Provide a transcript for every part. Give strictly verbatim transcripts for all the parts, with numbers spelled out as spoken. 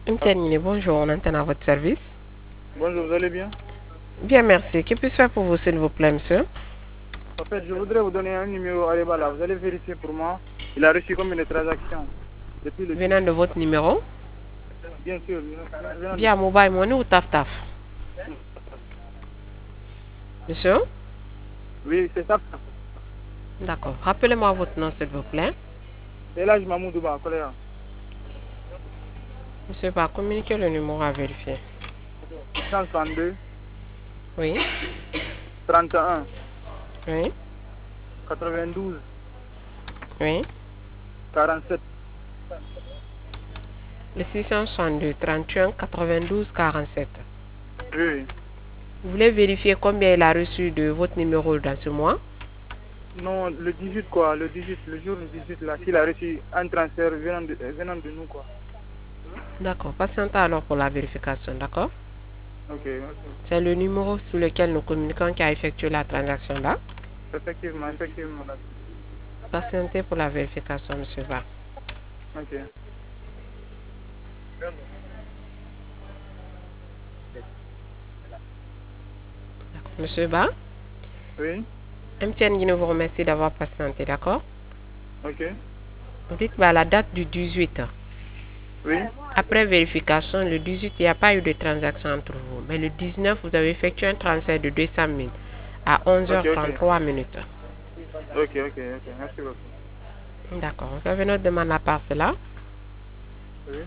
Mtianine, bonjour, on entend à votre service. Bonjour, vous allez bien? Bien, merci. Que puis-je faire pour vous, s'il vous plaît, monsieur? En fait, je voudrais vous donner un numéro à Rebala. Vous allez vérifier pour moi. Il a reçu combien de transactions depuis le Venant de votre numéro? Bien sûr. venant de- Via Mobile Money ou Taf Taf? Monsieur? Oui, c'est ça. D'accord. Rappelez-moi votre nom, s'il vous plaît. C'est là, je Mamoudouba, colère. Monsieur, va communiquer le numéro à vérifier. cent soixante-deux, Oui, trente et un, oui, quatre-vingt-douze, oui. quarante-sept. Le six cent soixante-deux, trente et un, quatre-vingt-douze, quarante-sept. Oui, oui. Vous voulez vérifier combien il a reçu de votre numéro dans ce mois? Non, le dix-huit, quoi. Le dix-huit, le jour du dix-huit, là, s'il a reçu un transfert venant de, venant de nous, quoi. D'accord. Patientez alors pour la vérification, d'accord? Ok, merci. C'est le numéro sur lequel nous communiquons qui a effectué la transaction là. Effectivement, effectivement. là. Patientez pour la vérification, monsieur Ba. Ok. Monsieur Ba, Oui, M T N Guinée vous remercie d'avoir patienté, d'accord? ok. Vous dites bah, la date du dix-huit. Oui, Après vérification, le dix-huit, il n'y a pas eu de transaction entre vous. Mais le dix-neuf, vous avez effectué un transfert de deux cent mille à ok, ok. onze heures trente-trois minutes. Ok, ok, ok. Merci beaucoup. D'accord. Vous avez notre demande à part cela. Oui.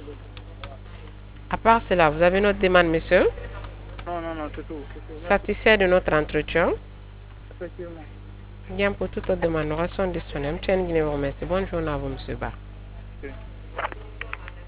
À part cela, vous avez notre demande, monsieur. Non, non, non, c'est tout. C'est tout. Merci. Satisfait de notre entretien. Effectivement. Bien pour toute autre demande, nous restons disponibles. M T N Guinée vous remercie. Bonne journée à vous, monsieur Ba. Ok.